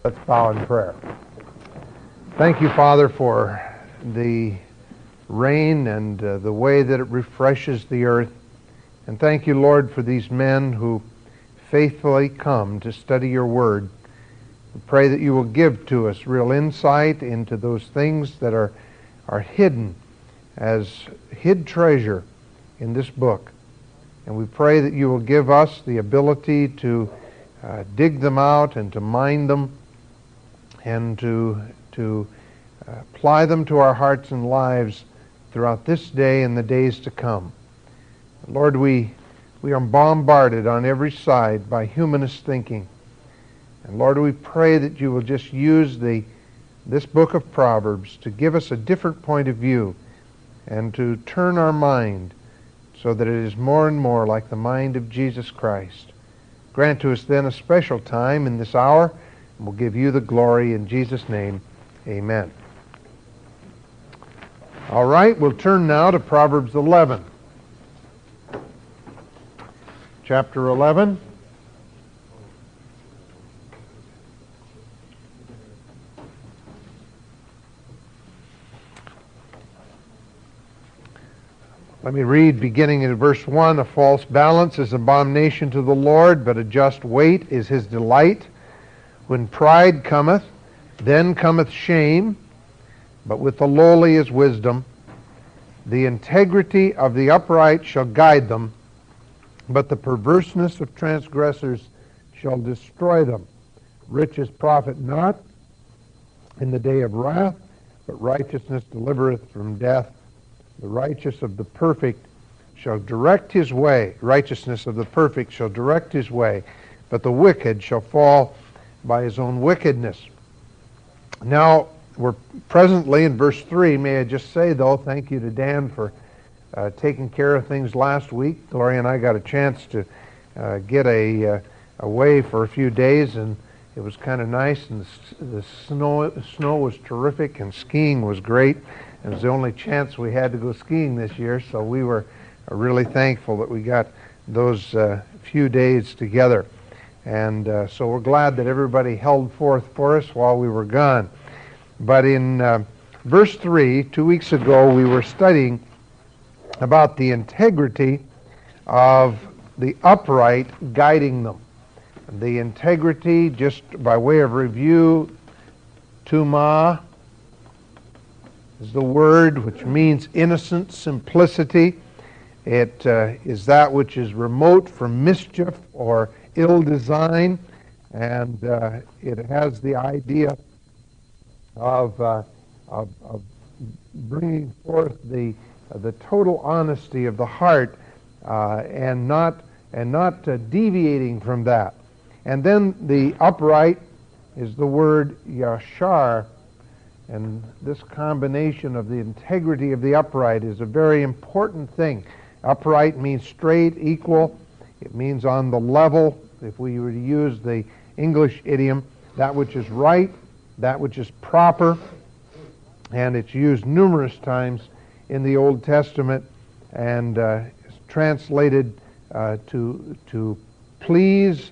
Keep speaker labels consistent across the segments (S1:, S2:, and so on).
S1: Let's bow in prayer. Thank you, Father, for the rain and the way that it refreshes the earth. And thank you, Lord, for these men who faithfully come to study your word. We pray that you will give to us real insight into those things that are hidden as hid treasure in this book. And we pray that you will give us the ability to dig them out and to mine them and to apply them to our hearts and lives throughout this day and the days to come. Lord, we are bombarded on every side by humanist thinking. And Lord, we pray that you will just use this book of Proverbs to give us a different point of view and to turn our mind so that it is more and more like the mind of Jesus Christ. Grant to us then a special time in this hour, and we'll give you the glory in Jesus' name. Amen. All right, we'll turn now to Proverbs 11. Chapter 11. Let me read beginning in verse 1. A false balance is abomination to the Lord, but a just weight is his delight. When pride cometh, then cometh shame, but with the lowly is wisdom. The integrity of the upright shall guide them, but the perverseness of transgressors shall destroy them. Riches profit not in the day of wrath, but righteousness delivereth from death. The righteous of the perfect shall direct his way. Righteousness of the perfect shall direct his way, but the wicked shall fall by his own wickedness. Now, we're presently in verse 3. May I just say, though, thank you to Dan for taking care of things last week. Gloria and I got a chance to get away for a few days, and it was kind of nice, and the snow was terrific, and skiing was great. It was the only chance we had to go skiing this year, so we were really thankful that we got those few days together. And so we're glad that everybody held forth for us while we were gone. But in verse 3, 2 weeks ago, we were studying about the integrity of the upright guiding them. The integrity, just by way of review, tuma is the word which means innocent simplicity. It is that which is remote from mischief or ill design, and it has the idea of bringing forth the total honesty of the heart and not deviating from that. And then the upright is the word yashar. And this combination of the integrity of the upright is a very important thing. Upright means straight, equal. It means on the level. If we were to use the English idiom, that which is right, that which is proper. And it's used numerous times in the Old Testament and is translated to please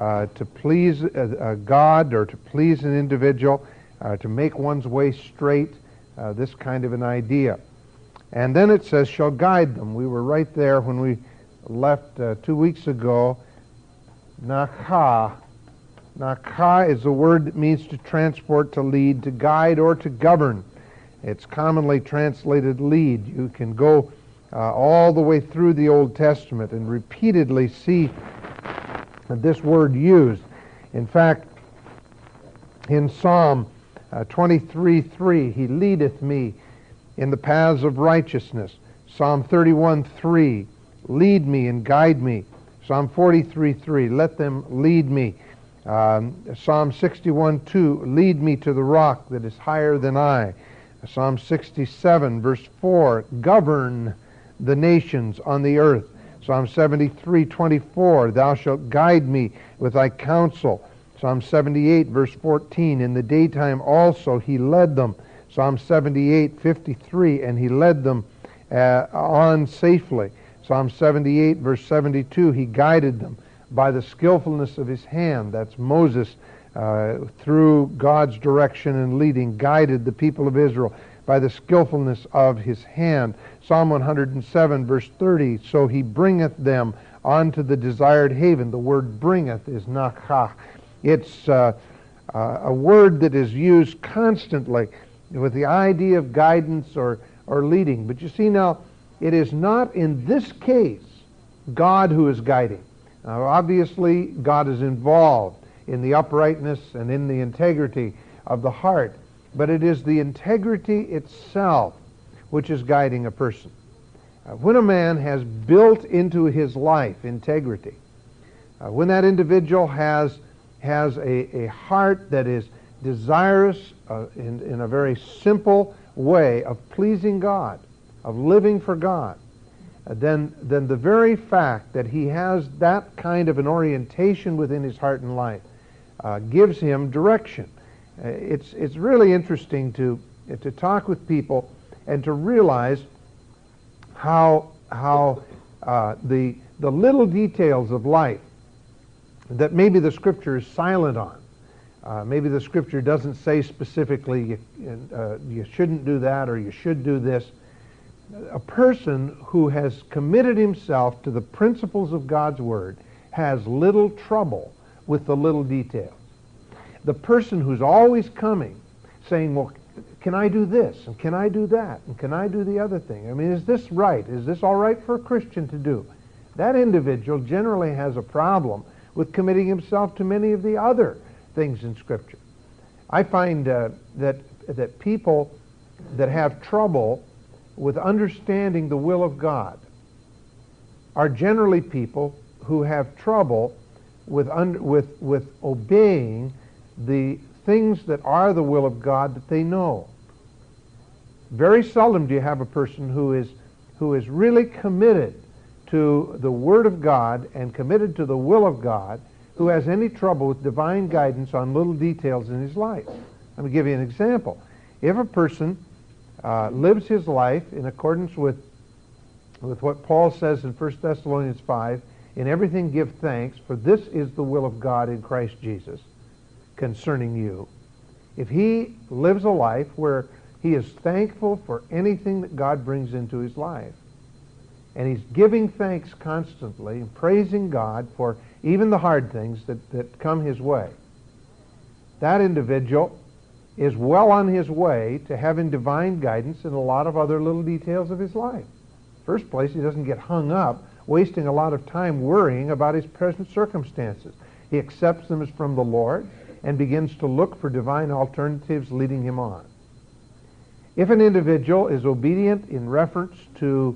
S1: God or to please an individual. To make one's way straight, this kind of an idea. And then it says, shall guide them. We were right there when we left 2 weeks ago. Nakha. Nakha is a word that means to transport, to lead, to guide, or to govern. It's commonly translated lead. You can go all the way through the Old Testament and repeatedly see this word used. In fact, in Psalm 23:3, he leadeth me in the paths of righteousness. Psalm 31:3, lead me and guide me. Psalm 43:3, let them lead me. Psalm 61:2, lead me to the rock that is higher than I. Psalm 67, verse 4, govern the nations on the earth. Psalm 73:24, thou shalt guide me with thy counsel. Psalm 78, verse 14, in the daytime also he led them. Psalm 78:53, and he led them on safely. Psalm 78, verse 72, he guided them by the skillfulness of his hand. That's Moses through God's direction and leading, guided the people of Israel by the skillfulness of his hand. Psalm 107, verse 30, so he bringeth them onto the desired haven. The word bringeth is nakha. It's a word that is used constantly with the idea of guidance or leading. But you see now, it is not in this case God who is guiding. Now, obviously, God is involved in the uprightness and in the integrity of the heart, but it is the integrity itself which is guiding a person. When a man has built into his life integrity, when that individual has a heart that is desirous in a very simple way of pleasing God, of living for God, then the very fact that he has that kind of an orientation within his heart and life gives him direction. It's really interesting to talk with people and to realize how the little details of life that maybe the Scripture is silent on. Maybe the Scripture doesn't say specifically you shouldn't do that or you should do this. A person who has committed himself to the principles of God's Word has little trouble with the little details. The person who's always coming saying, well, can I do this? And can I do that? And can I do the other thing? I mean, is this right? Is this all right for a Christian to do? That individual generally has a problem with committing himself to many of the other things in Scripture. I find that people that have trouble with understanding the will of God are generally people who have trouble with obeying the things that are the will of God that they know. Very seldom do you have a person who is really committed to the Word of God and committed to the will of God who has any trouble with divine guidance on little details in his life. Let me give you an example. If a person lives his life in accordance with what Paul says in 1 Thessalonians 5, in everything give thanks, for this is the will of God in Christ Jesus concerning you. If he lives a life where he is thankful for anything that God brings into his life, and he's giving thanks constantly and praising God for even the hard things that come his way, that individual is well on his way to having divine guidance in a lot of other little details of his life. First place, he doesn't get hung up wasting a lot of time worrying about his present circumstances. He accepts them as from the Lord and begins to look for divine alternatives leading him on. If an individual is obedient in reference to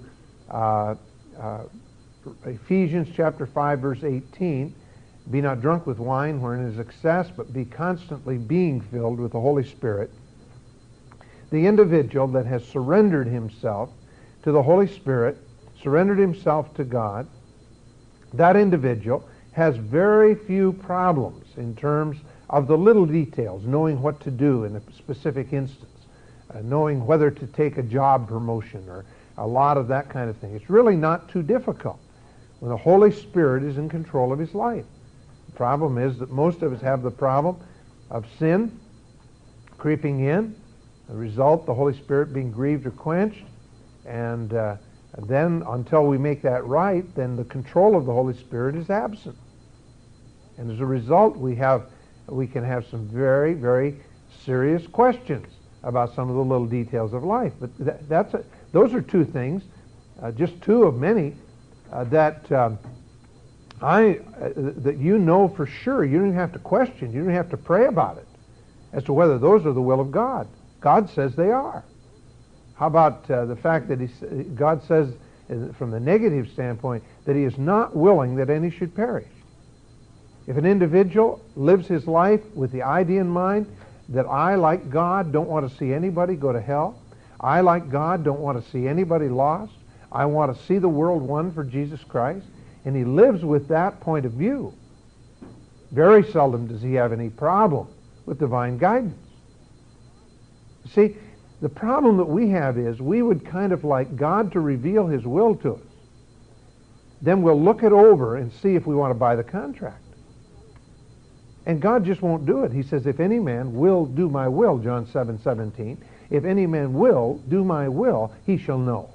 S1: Ephesians chapter 5, verse 18, be not drunk with wine wherein is excess, but be constantly being filled with the Holy Spirit. The individual that has surrendered himself to the Holy Spirit, surrendered himself to God, that individual has very few problems in terms of the little details, knowing what to do in a specific instance, knowing whether to take a job promotion or a lot of that kind of thing. It's really not too difficult when the Holy Spirit is in control of his life. The problem is that most of us have the problem of sin creeping in, the result, the Holy Spirit being grieved or quenched, and then until we make that right, then the control of the Holy Spirit is absent. And as a result, we can have some very, very serious questions about some of the little details of life. But those are two things, just two of many, that you know for sure. You don't even have to question. You don't have to pray about it as to whether those are the will of God. God says they are. How about the fact that God says, from the negative standpoint, that he is not willing that any should perish? If an individual lives his life with the idea in mind that I, like God, don't want to see anybody go to hell, I, like God, don't want to see anybody lost, I want to see the world won for Jesus Christ, and he lives with that point of view, very seldom does he have any problem with divine guidance. See, the problem that we have is we would kind of like God to reveal his will to us. Then we'll look it over and see if we want to buy the contract. And God just won't do it. He says, if any man will do my will, John 7:17, if any man will do my will, he shall know.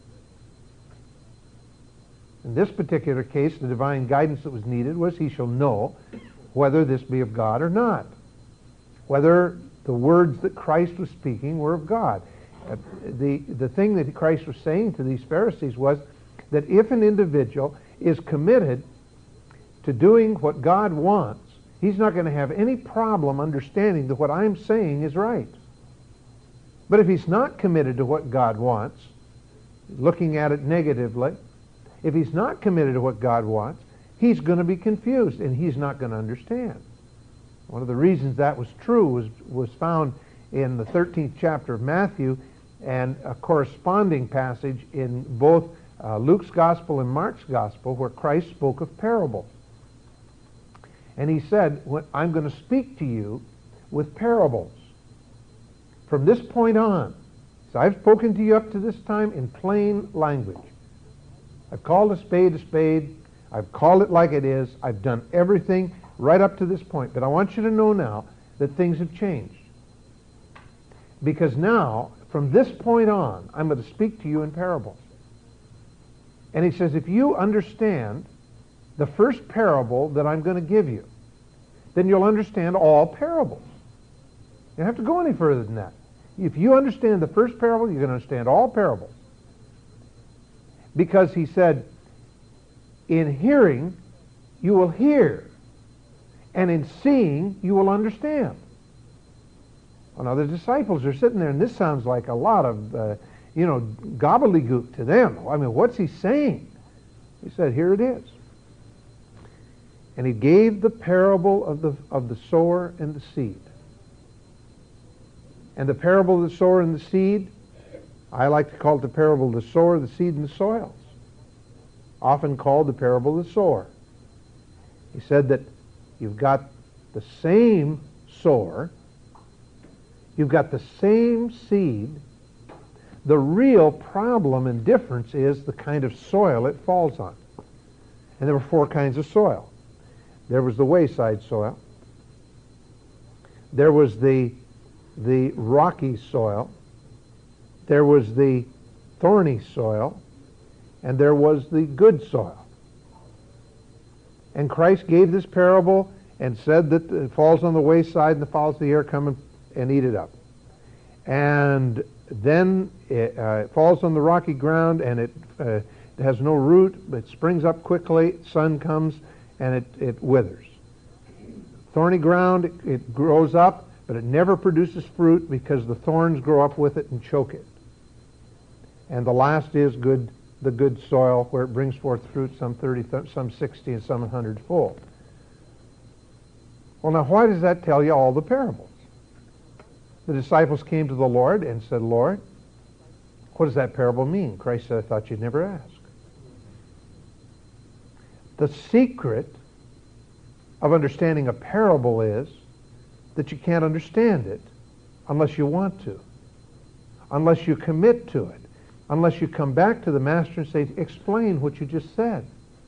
S1: In this particular case, the divine guidance that was needed was he shall know whether this be of God or not, whether the words that Christ was speaking were of God. The thing that Christ was saying to these Pharisees was that if an individual is committed to doing what God wants, he's not going to have any problem understanding that what I'm saying is right. But if he's not committed to what God wants, looking at it negatively, if he's not committed to what God wants, he's going to be confused and he's not going to understand. One of the reasons that was true was found in the 13th chapter of Matthew and a corresponding passage in both Luke's Gospel and Mark's Gospel where Christ spoke of parables. And he said, I'm going to speak to you with parables. From this point on, so I've spoken to you up to this time in plain language. I've called a spade a spade. I've called it like it is. I've done everything right up to this point. But I want you to know now that things have changed. Because now, from this point on, I'm going to speak to you in parables. And he says, if you understand the first parable that I'm going to give you, then you'll understand all parables. You don't have to go any further than that. If you understand the first parable, you're going to understand all parables. Because he said, in hearing, you will hear, and in seeing, you will understand. Well, now the disciples are sitting there, and this sounds like a lot of, gobbledygook to them. I mean, what's he saying? He said, here it is. And he gave the parable of the sower and the seed. And the parable of the sower and the seed, I like to call it the parable of the sower, the seed, and the soils. Often called the parable of the sower. He said that you've got the same sower, you've got the same seed. The real problem and difference is the kind of soil it falls on. And there were 4 kinds of soil. There was the wayside soil. There was the rocky soil. There was the thorny soil. And there was the good soil. And Christ gave this parable and said that it falls on the wayside and the fowls of the air come and eat it up. And then it falls on the rocky ground and it has no root, but it springs up quickly, sun comes, and it withers. Thorny ground, it grows up, but it never produces fruit because the thorns grow up with it and choke it. And the last is the good soil, where it brings forth fruit, some 30, some 60, and some 100-fold. Well, now why does that tell you all the parables? The disciples came to the Lord and said, Lord, what does that parable mean? Christ said, I thought you'd never ask. The secret of understanding a parable is that you can't understand it unless you want to, unless you commit to it, unless you come back to the Master and say, explain what you just said.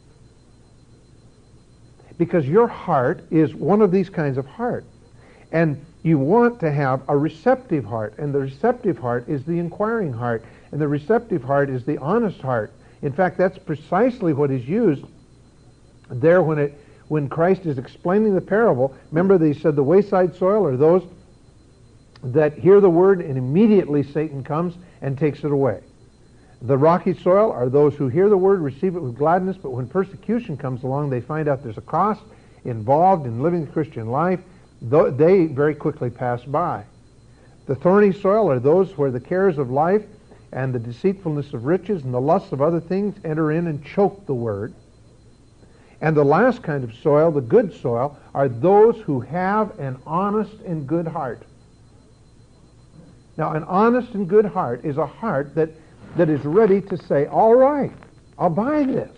S1: Because your heart is one of these kinds of heart. And you want to have a receptive heart. And the receptive heart is the inquiring heart. And the receptive heart is the honest heart. In fact, that's precisely what is used there when Christ is explaining the parable. Remember, they said the wayside soil are those that hear the word and immediately Satan comes and takes it away. The rocky soil are those who hear the word, receive it with gladness, but when persecution comes along, they find out there's a cost involved in living the Christian life. They very quickly pass by. The thorny soil are those where the cares of life and the deceitfulness of riches and the lusts of other things enter in and choke the word. And the last kind of soil, the good soil, are those who have an honest and good heart. Now, an honest and good heart is a heart that is ready to say, all right, I'll buy this.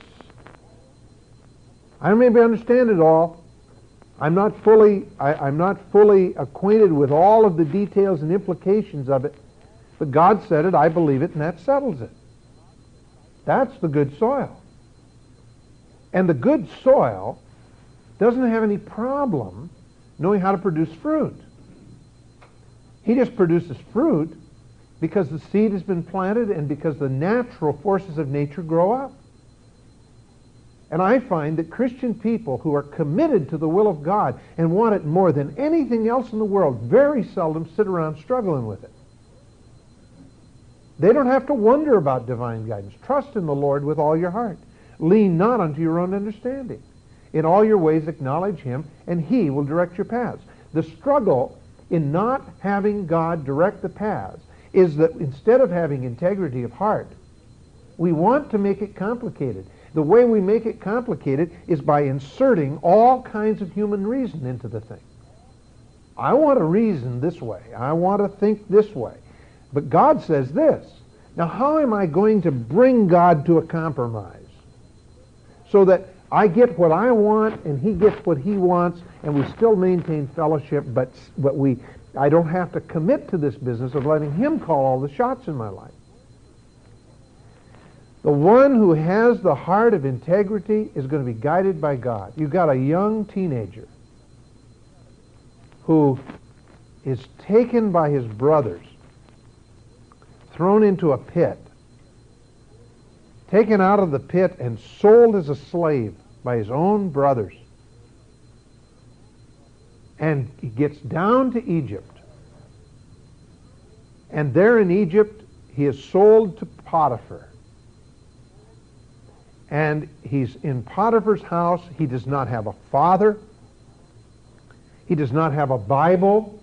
S1: I don't maybe understand it all. I'm not fully acquainted with all of the details and implications of it, but God said it, I believe it, and that settles it. That's the good soil. And the good soil doesn't have any problem knowing how to produce fruit. He just produces fruit because the seed has been planted and because the natural forces of nature grow up. And I find that Christian people who are committed to the will of God and want it more than anything else in the world very seldom sit around struggling with it. They don't have to wonder about divine guidance. Trust in the Lord with all your heart. Lean not unto your own understanding. In all your ways acknowledge Him, and He will direct your paths. The struggle in not having God direct the paths is that instead of having integrity of heart, we want to make it complicated. The way we make it complicated is by inserting all kinds of human reason into the thing. I want to reason this way. I want to think this way. But God says this. Now, how am I going to bring God to a compromise so that I get what I want and He gets what He wants and we still maintain fellowship, but I don't have to commit to this business of letting Him call all the shots in my life? The one who has the heart of integrity is going to be guided by God. You've got a young teenager who is taken by his brothers, thrown into a pit, taken out of the pit and sold as a slave by his own brothers. And he gets down to Egypt. And there in Egypt, he is sold to Potiphar. And he's in Potiphar's house. He does not have a father. He does not have a Bible.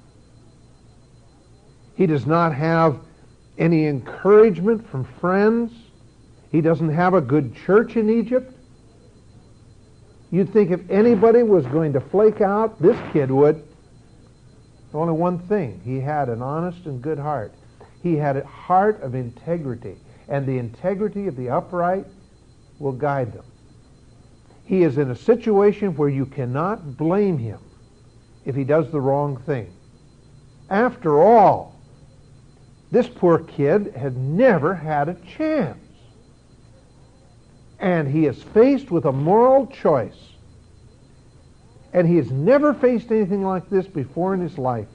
S1: He does not have any encouragement from friends. He doesn't have a good church in Egypt. You'd think if anybody was going to flake out, this kid would. Only one thing. He had an honest and good heart. He had a heart of integrity. And the integrity of the upright will guide them. He is in a situation where you cannot blame him if he does the wrong thing. After all, this poor kid had never had a chance. And he is faced with a moral choice. And he has never faced anything like this before in his life.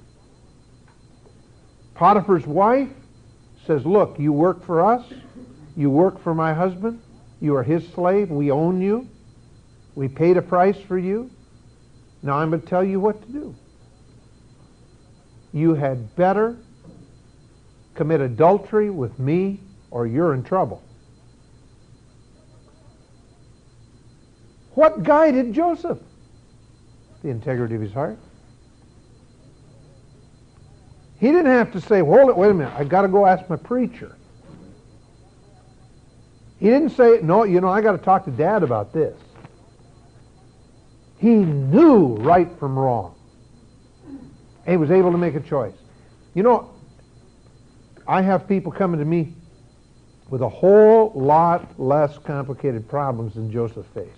S1: Potiphar's wife says, look, you work for us. You work for my husband. You are his slave. We own you. We paid a price for you. Now I'm going to tell you what to do. You had better commit adultery with me or you're in trouble. What guided Joseph? The integrity of his heart. He didn't have to say, hold it, wait a minute, I've got to go ask my preacher. He didn't say, no, I got to talk to Dad about this. He knew right from wrong. And he was able to make a choice. I have people coming to me with a whole lot less complicated problems than Joseph faced.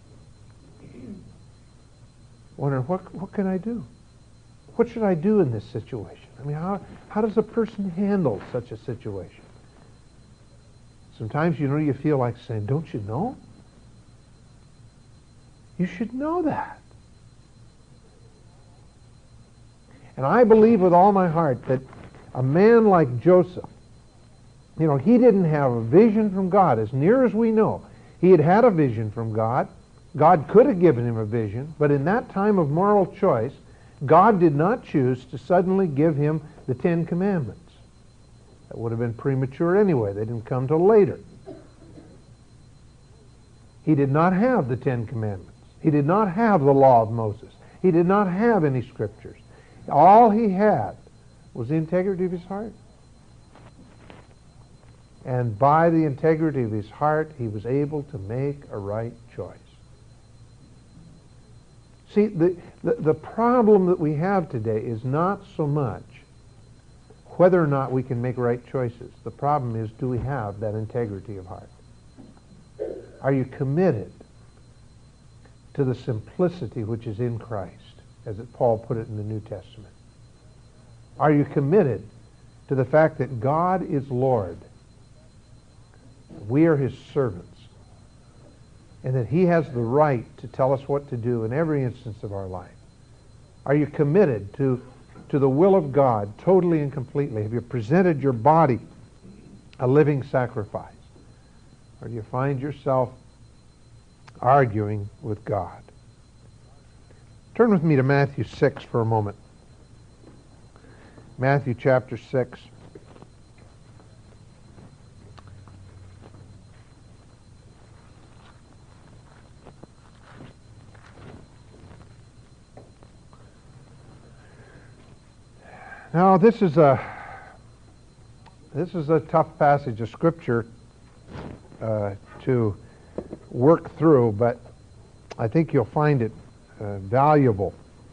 S1: Wondering, what can I do? What should I do in this situation? I mean, how does a person handle such a situation? Sometimes, you feel like saying, don't you know? You should know that. And I believe with all my heart that a man like Joseph, he didn't have a vision from God. As near as we know, he had had a vision from God. God could have given him a vision, but in that time of moral choice, God did not choose to suddenly give him the Ten Commandments. That would have been premature anyway. They didn't come till later. He did not have the Ten Commandments. He did not have the law of Moses. He did not have any scriptures. All he had was the integrity of his heart. And by the integrity of his heart, he was able to make a right choice. See, the problem that we have today is not so much whether or not we can make right choices. The problem is, do we have that integrity of heart? Are you committed to the simplicity which is in Christ, as Paul put it in the New Testament? Are you committed to the fact that God is Lord? We are His servants. And that He has the right to tell us what to do in every instance of our life. Are you committed to the will of God totally and completely? Have you presented your body a living sacrifice? Or do you find yourself arguing with God? Turn with me to Matthew 6 for a moment. Matthew chapter 6. Now, this is a tough passage of Scripture to work through, but I think you'll find it valuable.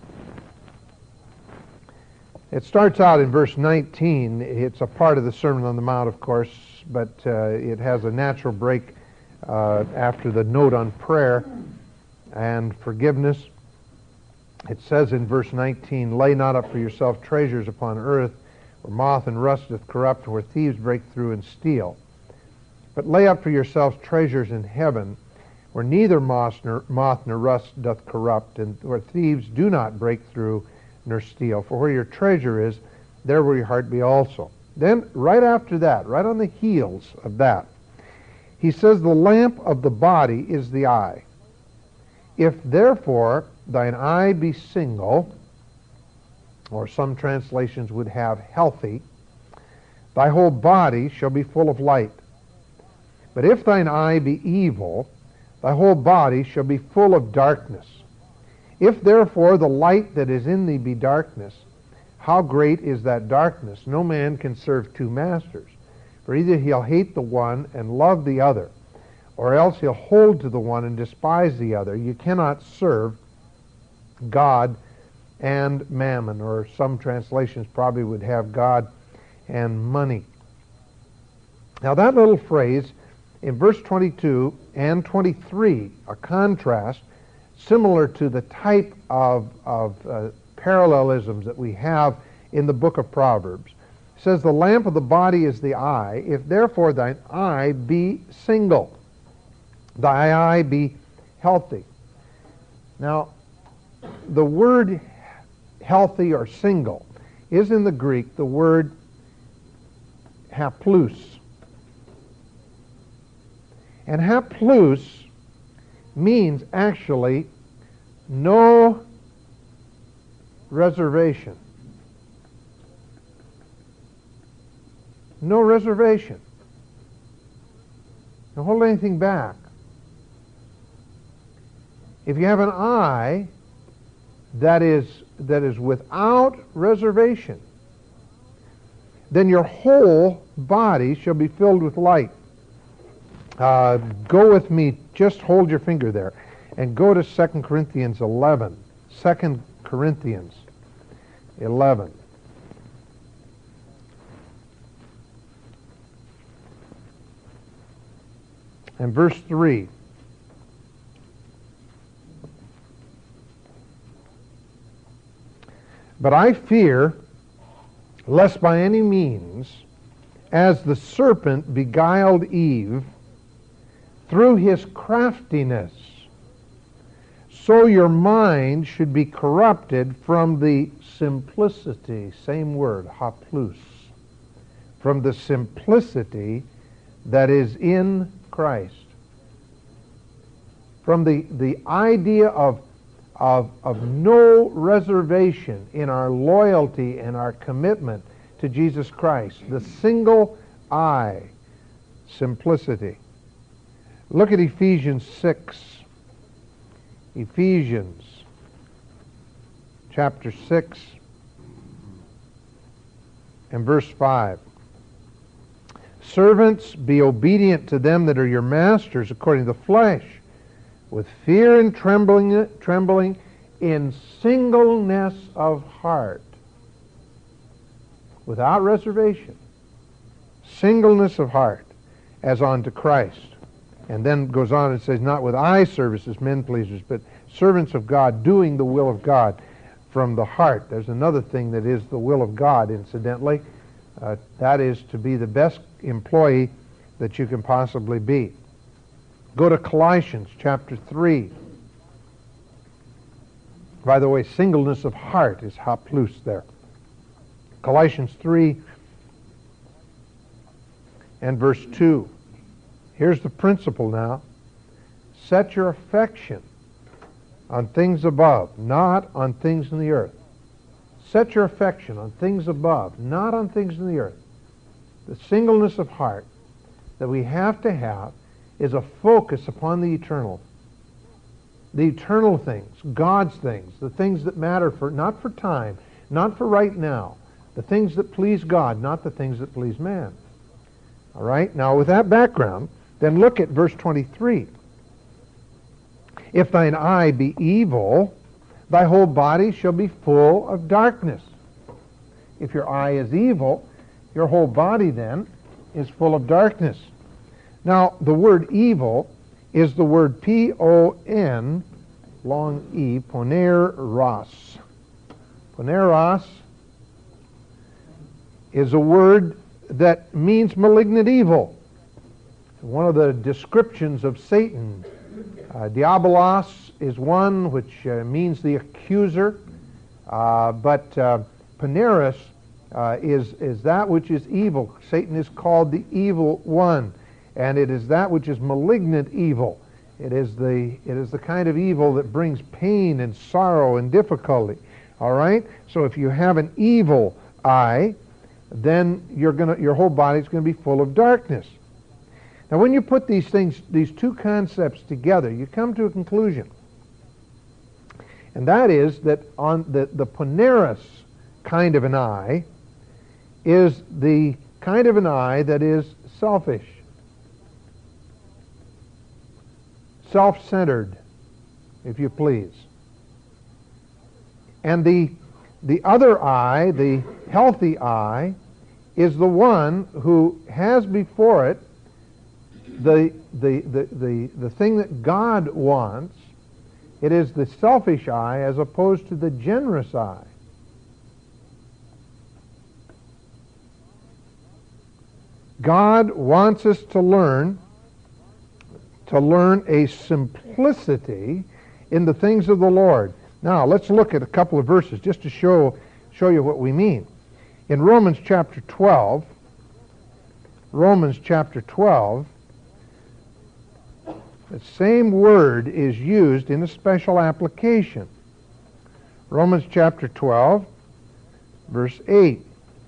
S1: It starts out in verse 19. It's a part of the Sermon on the Mount, of course, but it has a natural break after the note on prayer and forgiveness. It says in verse 19, "Lay not up for yourself treasures upon earth, where moth and rust doth corrupt, where thieves break through and steal. But lay up for yourselves treasures in heaven, where neither moth nor rust doth corrupt, and where thieves do not break through nor steal. For where your treasure is, there will your heart be also." Then, right after that, right on the heels of that, he says, "The lamp of the body is the eye. If therefore thine eye be single," or some translations would have healthy, "thy whole body shall be full of light. But if thine eye be evil, thy whole body shall be full of darkness. If therefore the light that is in thee be darkness, how great is that darkness? No man can serve two masters. For either he'll hate the one and love the other, or else he'll hold to the one and despise the other. You cannot serve God and mammon," or some translations probably would have God and money. Now that little phrase in verse 22 and 23, a contrast similar to the type of parallelisms that we have in the book of Proverbs. It says, "The lamp of the body is the eye. If therefore thine eye be single, thy eye be healthy." Now, the word healthy or single is in the Greek the word haplous. And haplous means actually no reservation. No reservation. Don't hold anything back. If you have an eye that is without reservation, then your whole body shall be filled with light. Go with me, just hold your finger there, and go to 2 Corinthians 11. 2 Corinthians 11. And verse 3. "But I fear, lest by any means, as the serpent beguiled Eve through his craftiness, so your mind should be corrupted from the simplicity," same word, haplous, "from the simplicity that is in Christ." From the idea of no reservation in our loyalty and our commitment to Jesus Christ. The single eye, simplicity. Look at Ephesians 6. Ephesians chapter 6 and verse 5. "Servants, be obedient to them that are your masters according to the flesh, with fear and trembling in singleness of heart." Without reservation. Singleness of heart, as unto Christ. And then goes on and says, "Not with eye service as men pleasers, but servants of God, doing the will of God from the heart." There's another thing that is the will of God, incidentally. That is to be the best employee that you can possibly be. Go to Colossians chapter 3. By the way, singleness of heart is haplus there. Colossians 3 and verse 2. Here's the principle now. Set your affection on things above, not on things in the earth. Set your affection on things above, not on things in the earth. The singleness of heart that we have to have is a focus upon the eternal. The eternal things, God's things, the things that matter for, not for time, not for right now, the things that please God, not the things that please man. All right? Now, with that background, then look at verse 23. If thine eye be evil, thy whole body shall be full of darkness. If your eye is evil, your whole body then is full of darkness. Now, the word evil is the word P-O-N, long E, poneros. Poneros is a word that means malignant evil. One of the descriptions of Satan, diabolos is one which means the accuser, but poneros is that which is evil. Satan is called the evil one, and it is that which is malignant evil. It is the kind of evil that brings pain and sorrow and difficulty. All right? So if you have an evil eye, then your whole body's going to be full of darkness. Now, when you put these two concepts together, you come to a conclusion. And that is that on the poneros kind of an eye is the kind of an eye that is selfish, self-centered, if you please. And the other eye, the healthy eye, is the one who has before it the thing that God wants. It is the selfish eye as opposed to the generous eye. God wants us to learn a simplicity in the things of the Lord. Now, let's look at a couple of verses just to show you what we mean. In Romans chapter 12, the same word is used in a special application. Romans chapter 12, verse 8.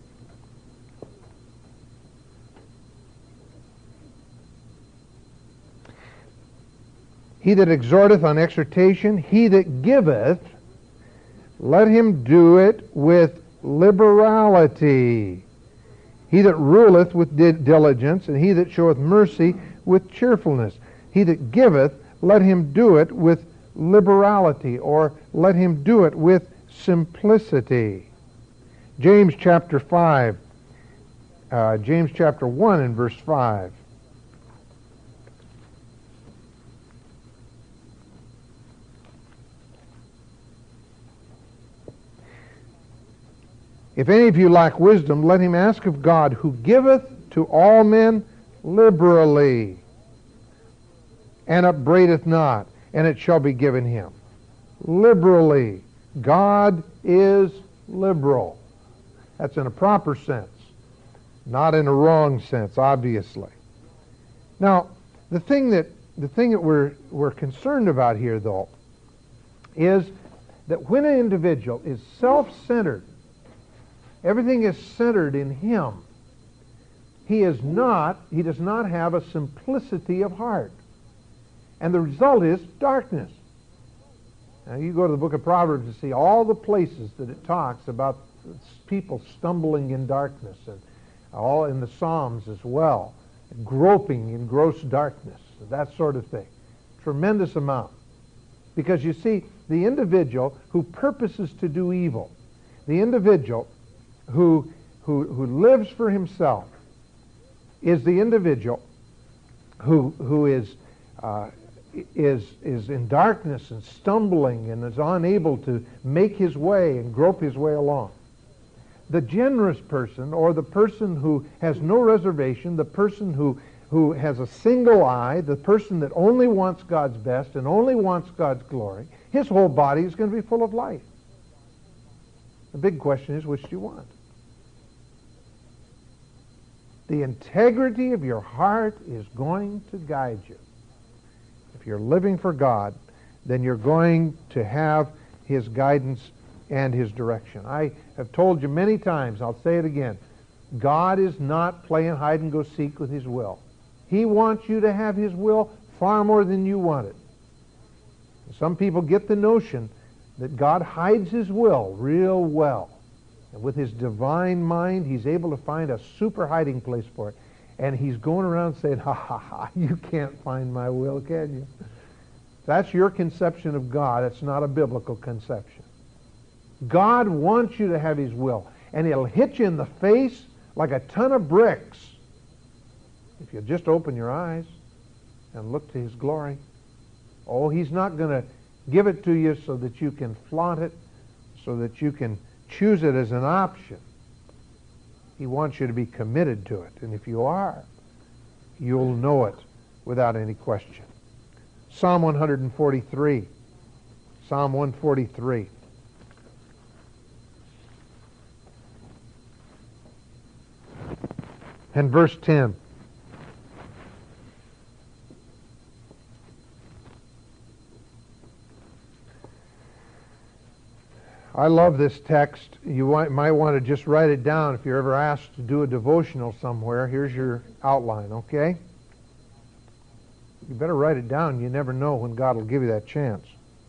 S1: He that exhorteth on exhortation, he that giveth, let him do it with liberality. He that ruleth with diligence, and he that showeth mercy with cheerfulness. He that giveth, let him do it with liberality, or let him do it with simplicity. James chapter 5, James chapter 1 and verse 5. If any of you lack wisdom, let him ask of God, who giveth to all men liberally, and upbraideth not, and it shall be given him. Liberally. God is liberal. That's in a proper sense, not in a wrong sense, obviously. Now, the thing that we're concerned about here, though, is that when an individual is self-centered, everything is centered in him, he does not have a simplicity of heart. And the result is darkness. Now, you go to the book of Proverbs and see all the places that it talks about people stumbling in darkness, and all in the Psalms as well, groping in gross darkness, that sort of thing. Tremendous amount. Because you see, the individual who purposes to do evil, the individual who lives for himself, is the individual who is in darkness and stumbling and is unable to make his way and grope his way along. The generous person, or the person who has no reservation, the person who has a single eye, the person that only wants God's best and only wants God's glory, his whole body is going to be full of life. The big question is, which do you want? The integrity of your heart is going to guide you. If you're living for God, then you're going to have his guidance and his direction. I have told you many times, I'll say it again, God is not playing hide and go seek with his will. He wants you to have his will far more than you want it. Some people get the notion that God hides his will real well. And with his divine mind, he's able to find a super hiding place for it. And he's going around saying, ha ha ha, you can't find my will, can you? That's your conception of God. It's not a biblical conception. God wants you to have his will. And it'll hit you in the face like a ton of bricks if you just open your eyes and look to his glory. Oh, he's not going to give it to you so that you can flaunt it, so that you can choose it as an option. He wants you to be committed to it. And if you are, you'll know it without any question. Psalm 143. Psalm 143. And verse 10. I love this text. You might want to just write it down if you're ever asked to do a devotional somewhere. Here's your outline, okay? You better write it down. You never know when God will give you that chance.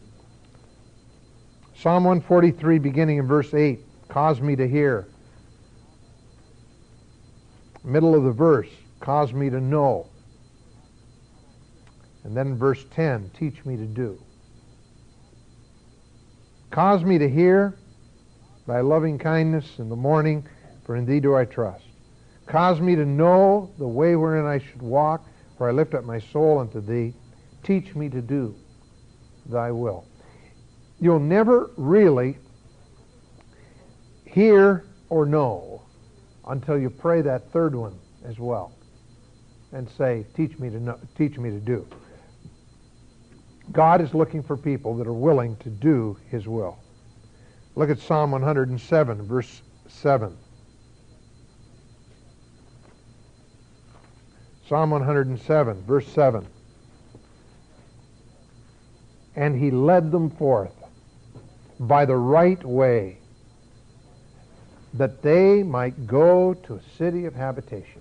S1: Psalm 143, beginning in verse 8. Cause me to hear. Middle of the verse. Cause me to know. And then verse 10. Teach me to do. Cause me to hear thy loving kindness in the morning, for in thee do I trust. Cause me to know the way wherein I should walk, for I lift up my soul unto thee. Teach me to do thy will. You'll never really hear or know until you pray that third one as well and say, teach me to know, teach me to do. God is looking for people that are willing to do his will. Look at Psalm 107, verse 7. Psalm 107, verse 7. And he led them forth by the right way, that they might go to a city of habitation.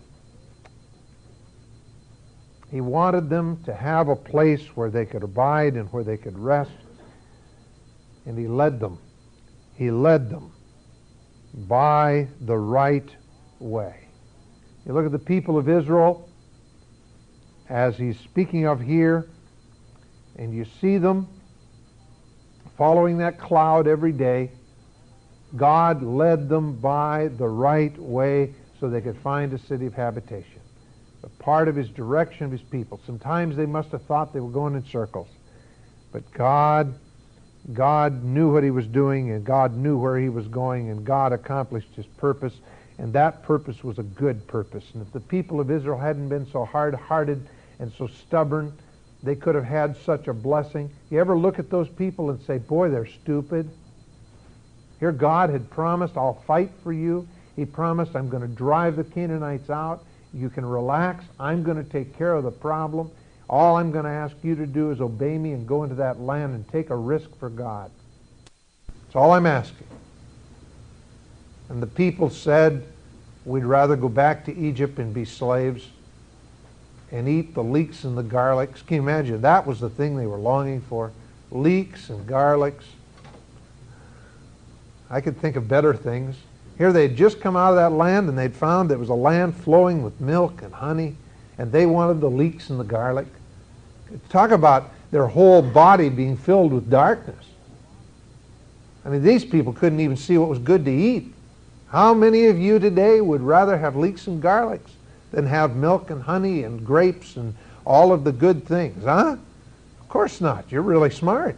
S1: He wanted them to have a place where they could abide and where they could rest. And he led them. He led them by the right way. You look at the people of Israel, as he's speaking of here, and you see them following that cloud every day. God led them by the right way so they could find a city of habitation. A part of his direction of his people. Sometimes they must have thought they were going in circles. But God knew what he was doing, and God knew where he was going, and God accomplished his purpose, and that purpose was a good purpose. And if the people of Israel hadn't been so hard-hearted and so stubborn, they could have had such a blessing. You ever look at those people and say, boy, they're stupid? Here God had promised, I'll fight for you. He promised, I'm going to drive the Canaanites out. You can relax. I'm going to take care of the problem. All I'm going to ask you to do is obey me and go into that land and take a risk for God. That's all I'm asking. And the people said, we'd rather go back to Egypt and be slaves and eat the leeks and the garlics. Can you imagine? That was the thing they were longing for. Leeks and garlics. I could think of better things. Here they'd just come out of that land and they'd found it was a land flowing with milk and honey, and they wanted the leeks and the garlic. Talk about their whole body being filled with darkness. I mean, these people couldn't even see what was good to eat. How many of you today would rather have leeks and garlics than have milk and honey and grapes and all of the good things, huh? Of course not. You're really smart.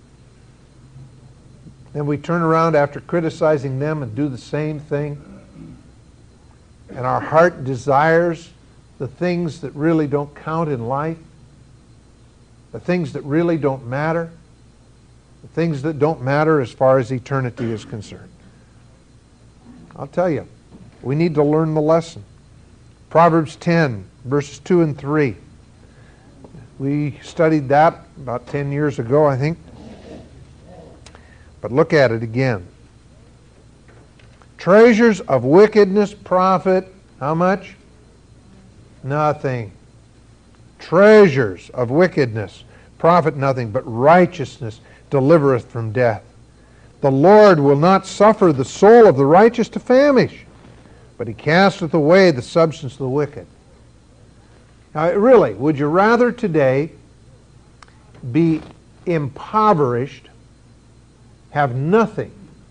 S1: Then we turn around after criticizing them and do the same thing. And our heart desires the things that really don't count in life, the things that really don't matter. things that don't matter as far as eternity is concerned. I'll tell you, we need to learn the lesson. Proverbs 10, verses 2 and 3. We studied that about 10 years ago, I think. But look at it again. Treasures of wickedness profit how much? Nothing. Treasures of wickedness profit nothing, but righteousness delivereth from death. The Lord will not suffer the soul of the righteous to famish, but he casteth away the substance of the wicked. Now, really, would you rather today be impoverished, have nothing,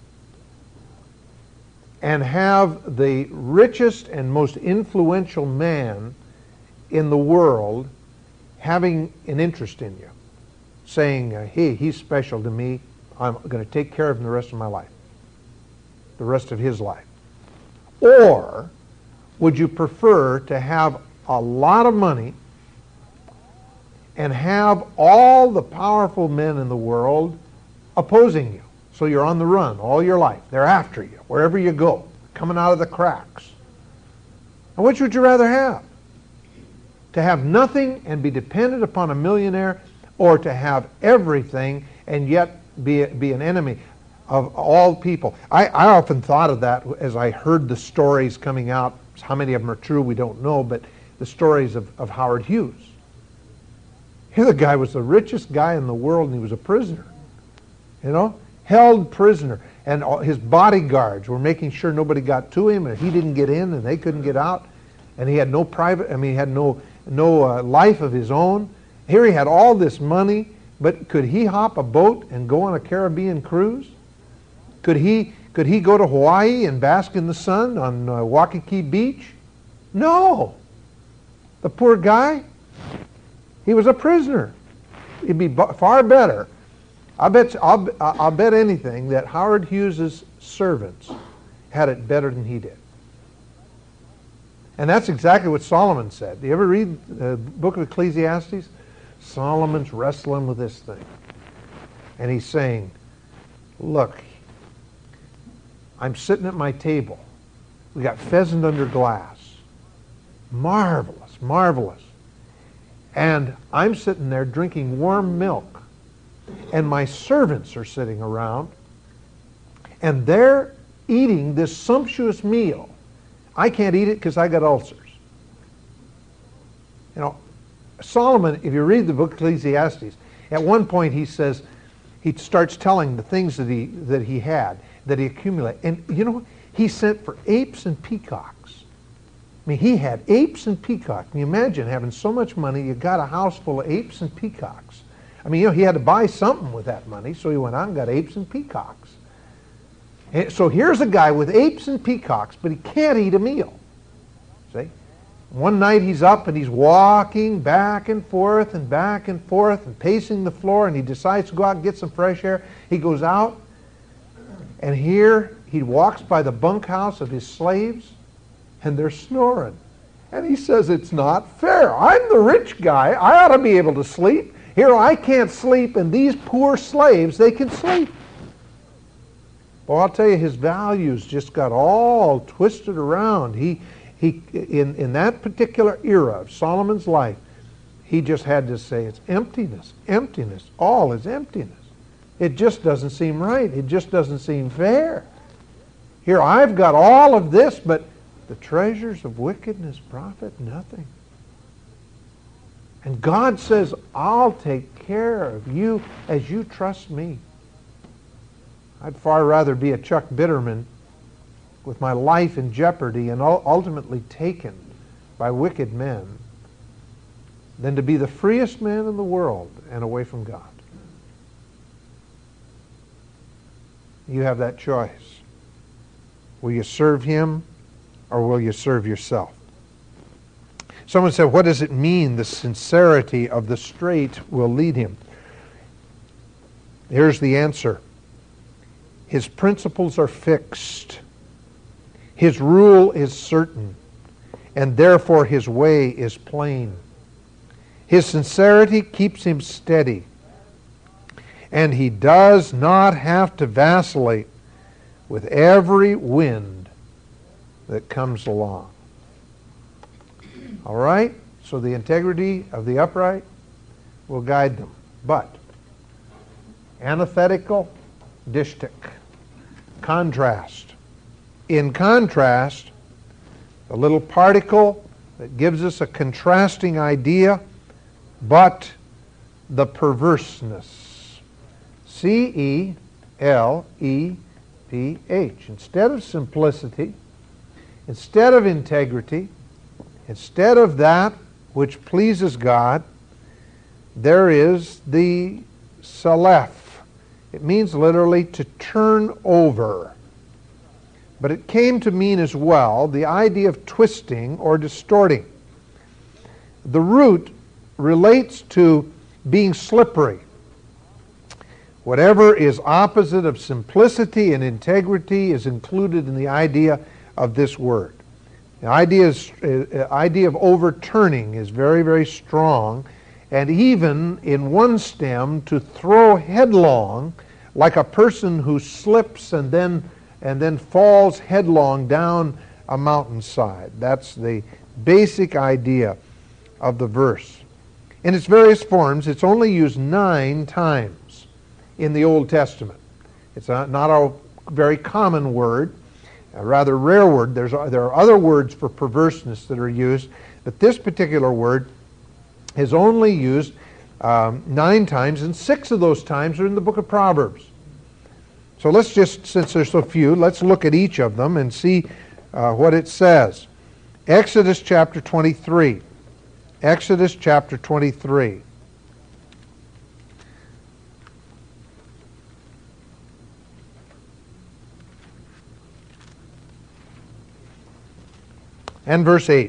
S1: and have the richest and most influential man in the world having an interest in you, saying, hey, he's special to me, I'm going to take care of him the rest of my life, the rest of his life? Or would you prefer to have a lot of money and have all the powerful men in the world opposing you? So you're on the run all your life. They're after you wherever you go, coming out of the cracks. And which would you rather have? To have nothing and be dependent upon a millionaire, or to have everything and yet be an enemy of all people? I often thought of that as I heard the stories coming out. How many of them are true, we don't know, but the stories of Howard Hughes. Here the guy was the richest guy in the world, and he was a prisoner. You know? Held prisoner. And his bodyguards were making sure nobody got to him, and he didn't get in, and they couldn't get out. And he had no he had no life of his own. Here he had all this money, but could he hop a boat and go on a Caribbean cruise? Could he go to Hawaii and bask in the sun on Waikiki Beach? No. The poor guy, he was a prisoner. It'd be far better. I'll bet anything that Howard Hughes's servants had it better than he did. And that's exactly what Solomon said. Do you ever read the book of Ecclesiastes? Solomon's wrestling with this thing. And he's saying, look, I'm sitting at my table. We got pheasant under glass. Marvelous, marvelous. And I'm sitting there drinking warm milk. And my servants are sitting around. And they're eating this sumptuous meal. I can't eat it because I got ulcers. You know, Solomon, if you read the book of Ecclesiastes, at one point he says, he starts telling the things that he had, that he accumulated. And you know, he sent for apes and peacocks. I mean, he had apes and peacocks. Can you imagine having so much money, you got a house full of apes and peacocks? I mean, you know, he had to buy something with that money, so he went out and got apes and peacocks. And so here's a guy with apes and peacocks, but he can't eat a meal. See? One night he's up and he's walking back and forth and pacing the floor, and he decides to go out and get some fresh air. He goes out, and here he walks by the bunkhouse of his slaves, and they're snoring. And he says, it's not fair. I'm the rich guy. I ought to be able to sleep. Here I can't sleep, and these poor slaves, they can sleep. Well, I'll tell you, his values just got all twisted around. He in that particular era of Solomon's life, he just had to say, it's emptiness, emptiness, all is emptiness. It just doesn't seem right. It just doesn't seem fair. Here I've got all of this, but the treasures of wickedness profit nothing. And God says, I'll take care of you as you trust me. I'd far rather be a Chuck Bitterman with my life in jeopardy and ultimately taken by wicked men than to be the freest man in the world and away from God. You have that choice. Will you serve him or will you serve yourself? Someone said, what does it mean, the sincerity of the straight will lead him? Here's the answer. His principles are fixed. His rule is certain, and therefore his way is plain. His sincerity keeps him steady, and he does not have to vacillate with every wind that comes along. All right? So the integrity of the upright will guide them. But antithetical, dishtic, contrast. In contrast, a little particle that gives us a contrasting idea, but the perverseness. C-E-L-E-P-H. Instead of simplicity, instead of integrity, instead of that which pleases God, there is the salef. It means literally to turn over. But it came to mean as well the idea of twisting or distorting. The root relates to being slippery. Whatever is opposite of simplicity and integrity is included in the idea of this word. The idea of overturning is very, very strong, and even in one stem, to throw headlong, like a person who slips and then falls headlong down a mountainside. That's the basic idea of the verse. In its various forms, it's only used 9 times in the Old Testament. It's not a very common word, a rather rare word. There are other words for perverseness that are used, but this particular word is only used 9 times, and 6 of those times are in the book of Proverbs. So let's just, since there's so few, let's look at each of them and see what it says. Exodus chapter 23. Exodus chapter 23. And verse 8.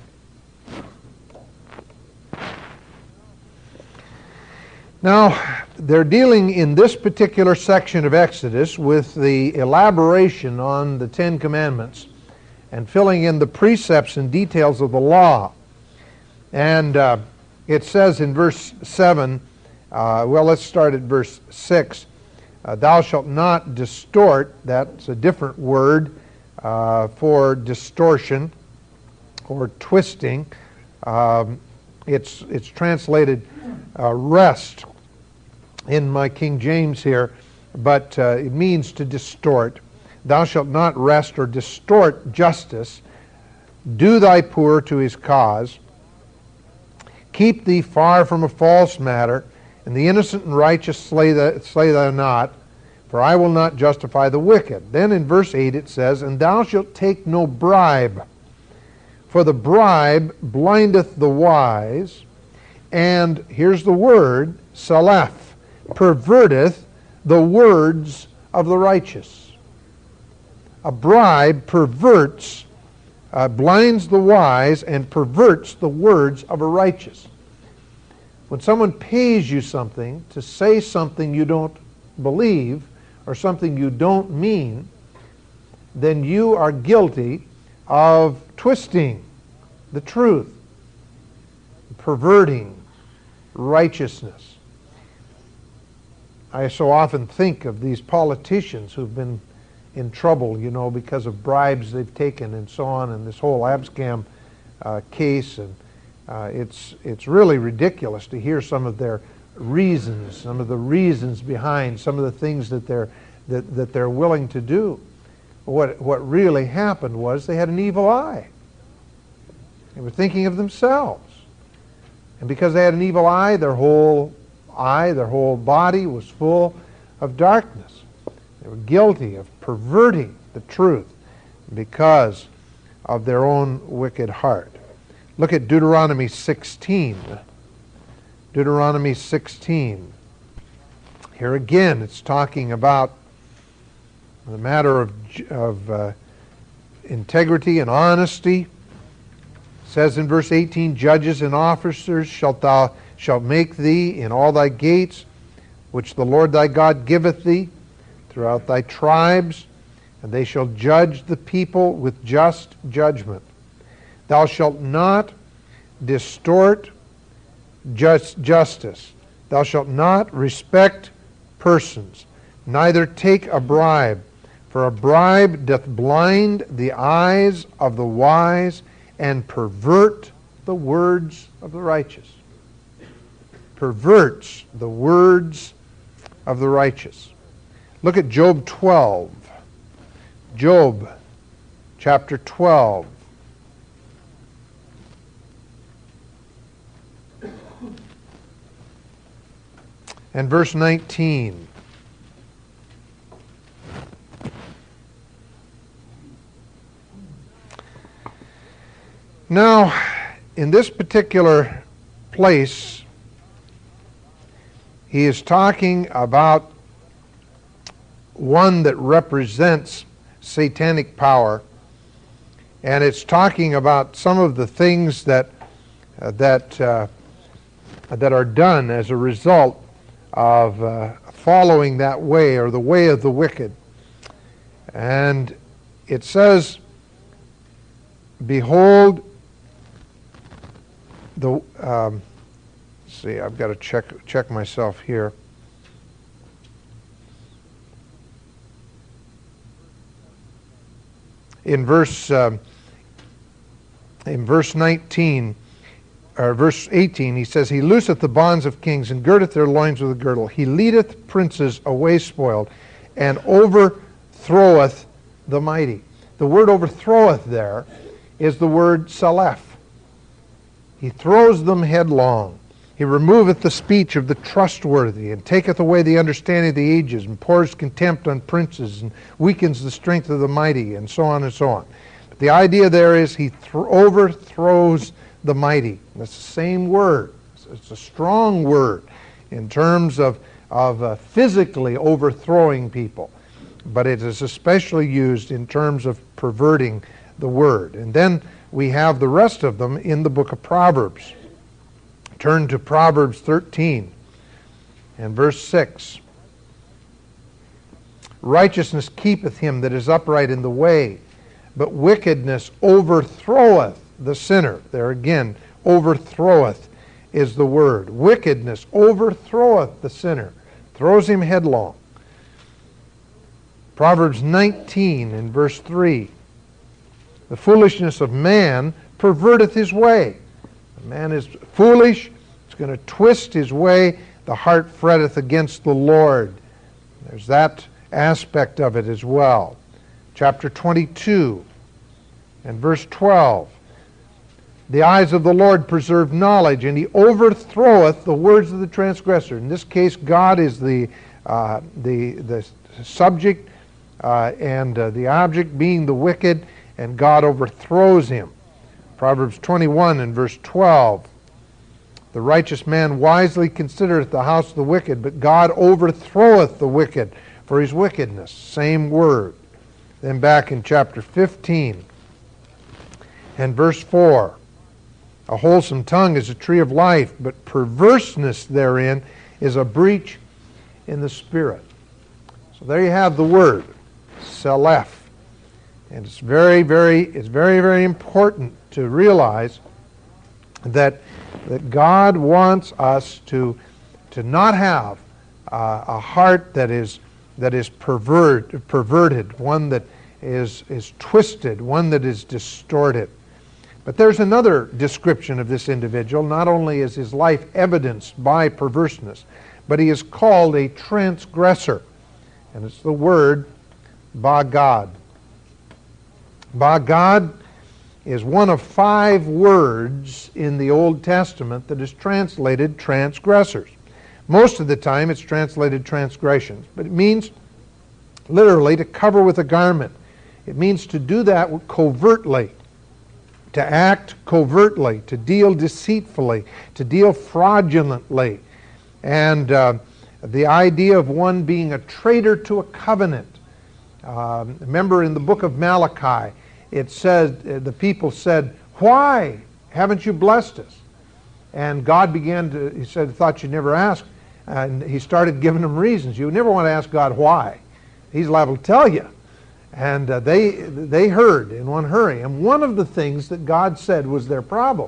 S1: Now, they're dealing in this particular section of Exodus with the elaboration on the 10 Commandments and filling in the precepts and details of the law. And it says in verse 7, well, let's start at verse 6. Thou shalt not distort, that's a different word for distortion or twisting. It's translated wrest in my King James here, but it means to distort. Thou shalt not wrest or distort justice. Do thy poor to his cause. Keep thee far from a false matter, and the innocent and righteous slay thou not, for I will not justify the wicked. Then in verse 8 it says, And thou shalt take no bribe, for the bribe blindeth the wise, and here's the word, salaf, perverteth the words of the righteous. A bribe perverts, blinds the wise, and perverts the words of a righteous. When someone pays you something to say something you don't believe or something you don't mean, then you are guilty of twisting the truth, perverting righteousness. I so often think of these politicians who've been in trouble, because of bribes they've taken and so on, and this whole Abscam case, and it's really ridiculous to hear some of their reasons, some of the reasons behind some of the things that they're willing to do. What really happened was they had an evil eye. They were thinking of themselves. And because they had an evil eye, their whole body was full of darkness. They were guilty of perverting the truth because of their own wicked heart. Look at Deuteronomy 16. Deuteronomy 16. Here again, it's talking about the matter of integrity and honesty. It says in verse 18, Judges and officers shalt make thee in all thy gates, which the Lord thy God giveth thee, throughout thy tribes, and they shall judge the people with just judgment. Thou shalt not distort justice. Thou shalt not respect persons, neither take a bribe. For a bribe doth blind the eyes of the wise and pervert the words of the righteous. Perverts the words of the righteous. Look at Job 12. Job chapter 12. And verse 19. Now, in this particular place, he is talking about one that represents satanic power, and it's talking about some of the things that are done as a result of following that way, or the way of the wicked. And it says, behold, see, I've got to check myself here. In verse 19, or verse 18, he says, He looseth the bonds of kings, and girdeth their loins with a girdle. He leadeth princes away spoiled, and overthroweth the mighty. The word overthroweth there is the word salef. He throws them headlong. He removeth the speech of the trustworthy, and taketh away the understanding of the ages, and pours contempt on princes, and weakens the strength of the mighty, and so on and so on. But the idea there is he overthrows the mighty. That's the same word. It's a strong word in terms of physically overthrowing people. But it is especially used in terms of perverting the word. And then we have the rest of them in the book of Proverbs. Turn to Proverbs 13 and verse 6. Righteousness keepeth him that is upright in the way, but wickedness overthroweth the sinner. There again, overthroweth is the word. Wickedness overthroweth the sinner, throws him headlong. Proverbs 19 and verse 3. The foolishness of man perverteth his way. The man is foolish, he's going to twist his way. The heart fretteth against the Lord. There's that aspect of it as well. Chapter 22 and verse 12. The eyes of the Lord preserve knowledge, and he overthroweth the words of the transgressor. In this case, God is the subject, and the object being the wicked, and God overthrows him. Proverbs 21 and verse 12. The righteous man wisely considereth the house of the wicked, but God overthroweth the wicked for his wickedness. Same word. Then back in chapter 15 and verse 4. A wholesome tongue is a tree of life, but perverseness therein is a breach in the spirit. So there you have the word, selef. And it's very, very important to realize that God wants us to not have a heart that is perverted, one that is twisted, one that is distorted. But there's another description of this individual. Not only is his life evidenced by perverseness, but he is called a transgressor. And it's the word bagad. Bagad is one of 5 words in the Old Testament that is translated transgressors. Most of the time it's translated transgressions, but it means literally to cover with a garment. It means to do that covertly, to act covertly, to deal deceitfully, to deal fraudulently. And the idea of one being a traitor to a covenant. Remember in the book of Malachi, it said, the people said, "Why haven't you blessed us?" And God he said, "Thought you'd never ask." And he started giving them reasons. You never want to ask God why. He's liable to tell you. And they heard in one hurry. And one of the things that God said was their problem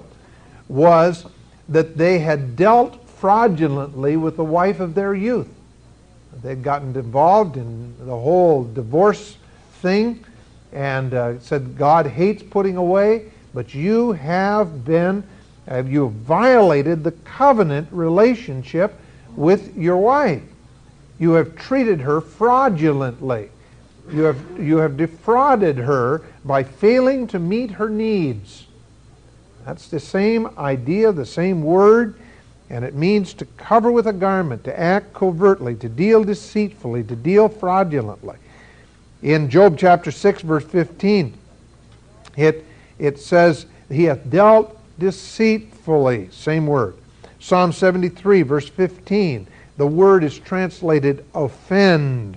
S1: was that they had dealt fraudulently with the wife of their youth. They'd gotten involved in the whole divorce thing and said God hates putting away, but you have violated the covenant relationship with your wife. You have treated her fraudulently. You have defrauded her by failing to meet her needs. That's the same idea, the same word, and it means to cover with a garment, to act covertly, to deal deceitfully, to deal fraudulently. In Job chapter 6, verse 15, it says, he hath dealt deceitfully, same word. Psalm 73, verse 15, the word is translated offend.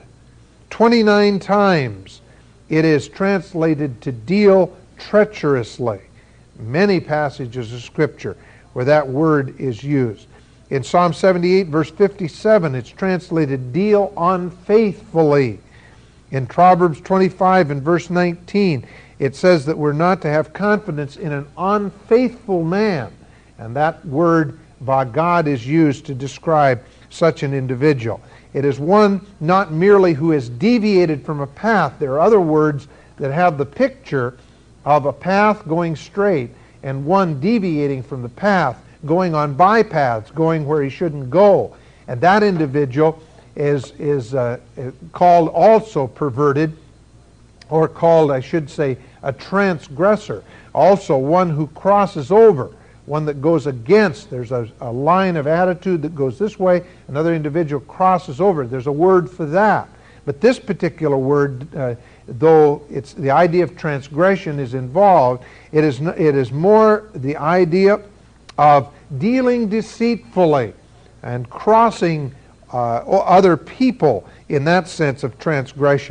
S1: 29 times it is translated to deal treacherously. Many passages of Scripture where that word is used. In Psalm 78, verse 57, it's translated deal unfaithfully. In Proverbs 25 and verse 19, it says that we're not to have confidence in an unfaithful man. And that word by God is used to describe such an individual. It is one not merely who has deviated from a path. There are other words that have the picture of a path going straight and one deviating from the path, going on bypaths, going where he shouldn't go. And that individual is called also perverted, or called, I should say, a transgressor. Also one who crosses over, one that goes against. There's a line of attitude that goes this way, another individual crosses over. There's a word for that. But this particular word, though it's the idea of transgression is involved, it is more the idea of dealing deceitfully and crossing other people in that sense of transgression.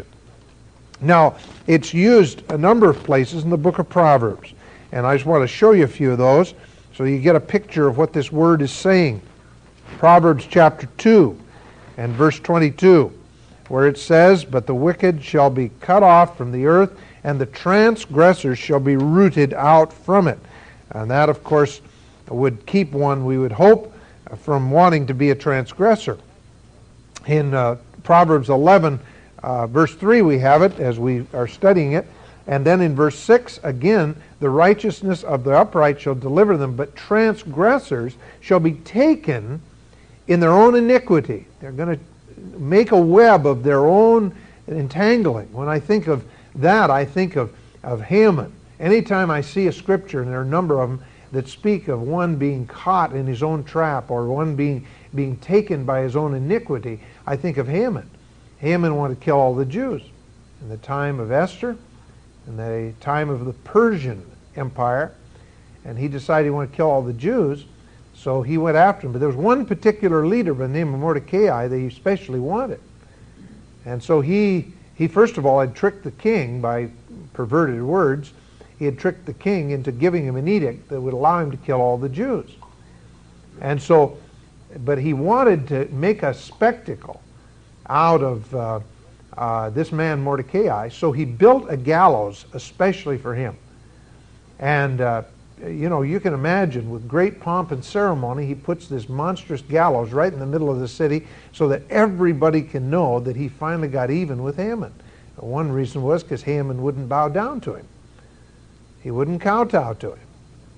S1: Now, it's used a number of places in the book of Proverbs, and I just want to show you a few of those so you get a picture of what this word is saying. Proverbs chapter 2 and verse 22, where it says, "But the wicked shall be cut off from the earth, and the transgressors shall be rooted out from it." And that, of course, would keep one, we would hope, from wanting to be a transgressor. In Proverbs 11, verse 3, we have it as we are studying it. And then in verse 6, again, "The righteousness of the upright shall deliver them, but transgressors shall be taken in their own iniquity." They're going to make a web of their own entangling. When I think of that, I think of Haman. Anytime I see a scripture, and there are a number of them that speak of one being caught in his own trap or one being taken by his own iniquity, I think of Haman. Haman wanted to kill all the Jews. In the time of Esther, in the time of the Persian Empire, and he decided he wanted to kill all the Jews, so he went after him. But there was one particular leader by the name of Mordecai that he especially wanted. And so he first of all had tricked the king by perverted words. He had tricked the king into giving him an edict that would allow him to kill all the Jews. And so, but he wanted to make a spectacle out of this man Mordecai, so he built a gallows especially for him. And you can imagine, with great pomp and ceremony, he puts this monstrous gallows right in the middle of the city so that everybody can know that he finally got even with Haman. One reason was because Haman wouldn't bow down to him. He wouldn't kowtow to him.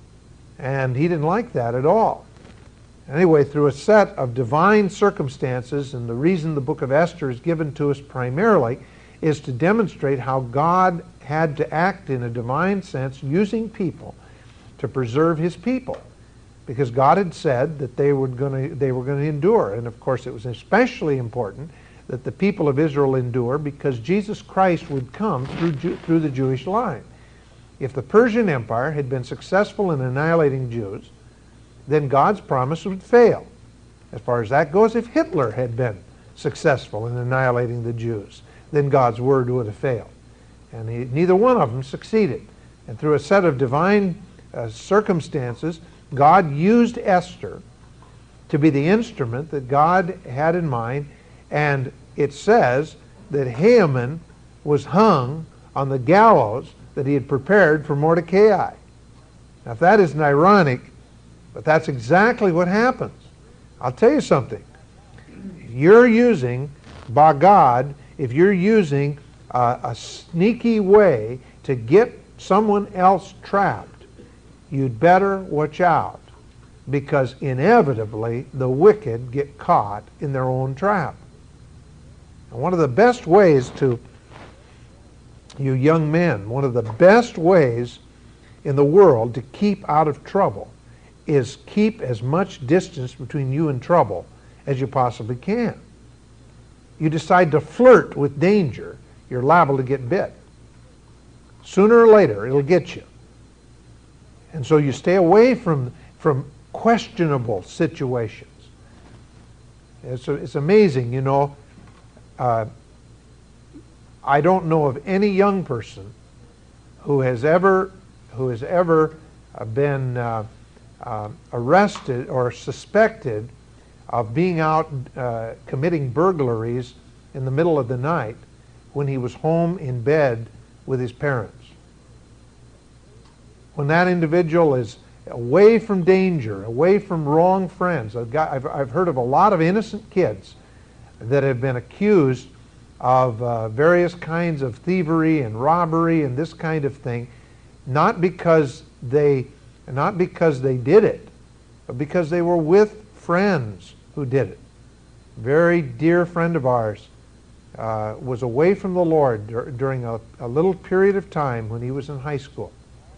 S1: And he didn't like that at all. Anyway, through a set of divine circumstances, and the reason the book of Esther is given to us primarily is to demonstrate how God had to act in a divine sense using people to preserve his people, because God had said that they were going to endure. And of course it was especially important that the people of Israel endure because Jesus Christ would come through the Jewish line. If the Persian Empire had been successful in annihilating Jews, then God's promise would fail. As far as that goes, if Hitler had been successful in annihilating the Jews, then God's word would have failed. And neither one of them succeeded. And through a set of divine circumstances, God used Esther to be the instrument that God had in mind, and it says that Haman was hung on the gallows that he had prepared for Mordecai. Now, if that isn't ironic, but that's exactly what happens. I'll tell you something. You're using by God, if you're using a sneaky way to get someone else trapped, you'd better watch out, because inevitably the wicked get caught in their own trap. And one of the best ways to, you young men, one of the best ways in the world to keep out of trouble is keep as much distance between you and trouble as you possibly can. You decide to flirt with danger, you're liable to get bit. Sooner or later, it'll get you. And so you stay away from questionable situations. It's amazing, you know. I don't know of any young person who has ever been arrested or suspected of being out committing burglaries in the middle of the night when he was home in bed with his parents. When that individual is away from danger, away from wrong friends. I've heard of a lot of innocent kids that have been accused of various kinds of thievery and robbery and this kind of thing, not because they did it, but because they were with friends who did it. A very dear friend of ours was away from the Lord during a little period of time when he was in high school.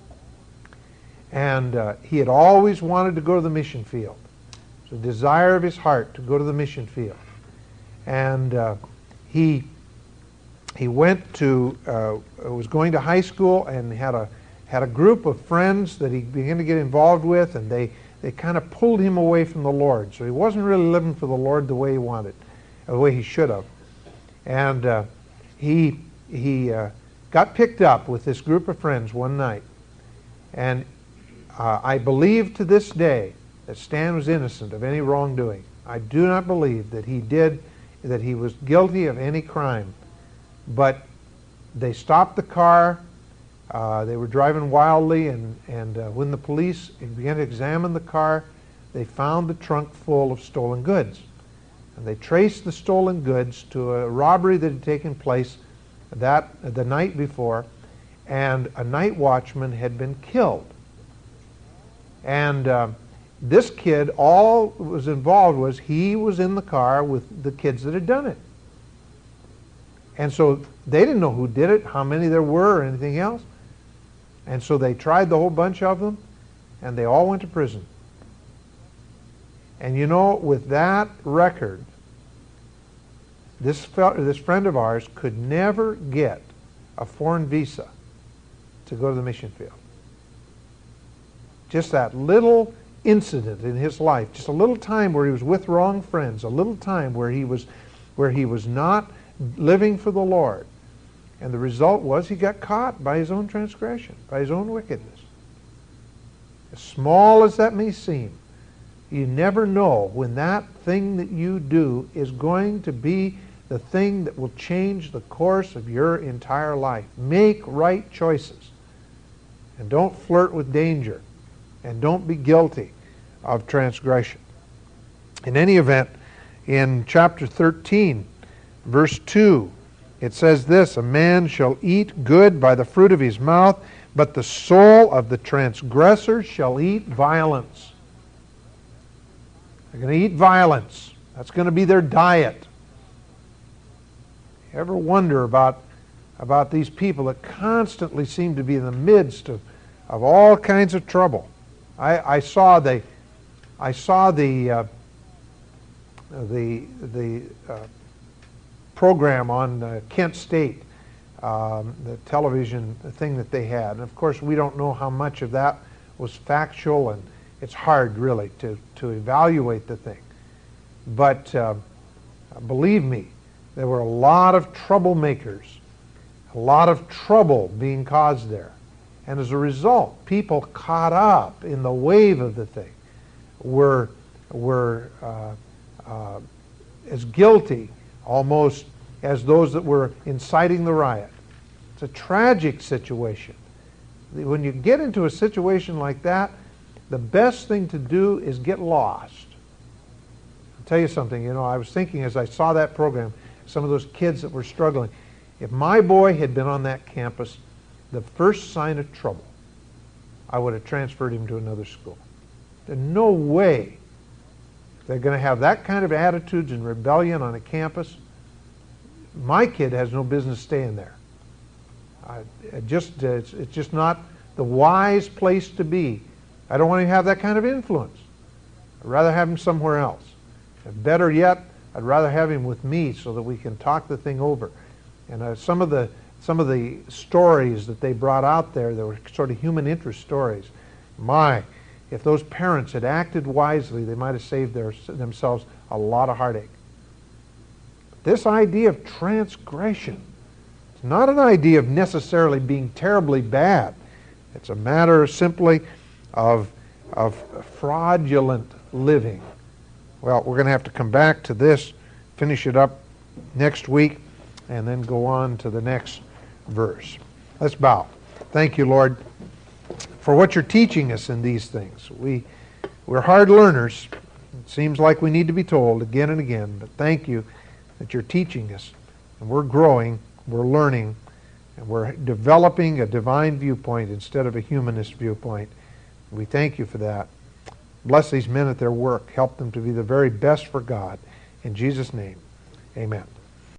S1: And he had always wanted to go to the mission field. It was a desire of his heart to go to the mission field. And he went to, was going to high school and had a group of friends that he began to get involved with, and they kind of pulled him away from the Lord. So he wasn't really living for the Lord the way he wanted, the way he should have. And he got picked up with this group of friends one night. And I believe to this day that Stan was innocent of any wrongdoing. I do not believe that he was guilty of any crime. But they stopped the car. They were driving wildly, and when the police began to examine the car, they found the trunk full of stolen goods. And they traced the stolen goods to a robbery that had taken place the night before, and a night watchman had been killed. And this kid, all was involved was he was in the car with the kids that had done it. And so they didn't know who did it, how many there were, or anything else. And so they tried the whole bunch of them, and they all went to prison. And you know, with that record, this friend of ours could never get a foreign visa to go to the mission field. Just that little incident in his life, just a little time where he was with wrong friends, a little time where he was not living for the Lord. And the result was he got caught by his own transgression, by his own wickedness. As small as that may seem, you never know when that thing that you do is going to be the thing that will change the course of your entire life. Make right choices. And don't flirt with danger. And don't be guilty of transgression. In any event, in chapter 13, verse 2, it says this: a man shall eat good by the fruit of his mouth, but the soul of the transgressor shall eat violence. They're going to eat violence. That's going to be their diet. You ever wonder about these people that constantly seem to be in the midst of all kinds of trouble? I saw the program on Kent State, the television thing that they had. And of course, we don't know how much of that was factual, and it's hard really to evaluate the thing. But believe me, there were a lot of troublemakers, a lot of trouble being caused there. And as a result, people caught up in the wave of the thing were as guilty almost as those that were inciting the riot. It's a tragic situation. When you get into a situation like that, the best thing to do is get lost. I'll tell you something, I was thinking as I saw that program, some of those kids that were struggling. If my boy had been on that campus, the first sign of trouble, I would have transferred him to another school. There's no way they're going to have that kind of attitudes and rebellion on a campus. My kid has no business staying there. It's just not the wise place to be. I don't want him to have that kind of influence. I'd rather have him somewhere else. And better yet, I'd rather have him with me so that we can talk the thing over. And some of the stories that they brought out there, they were sort of human interest stories. If those parents had acted wisely, they might have saved themselves a lot of heartache. This idea of transgression, it's not an idea of necessarily being terribly bad. It's a matter simply of fraudulent living. Well, we're going to have to come back to this, finish it up next week, and then go on to the next verse. Let's bow. Thank you, Lord, for what you're teaching us in these things. We're hard learners. It seems like we need to be told again and again, but thank you that you're teaching us, and we're growing, we're learning, and we're developing a divine viewpoint instead of a humanist viewpoint. We thank you for that. Bless these men at their work. Help them to be the very best for God. In Jesus' name, amen.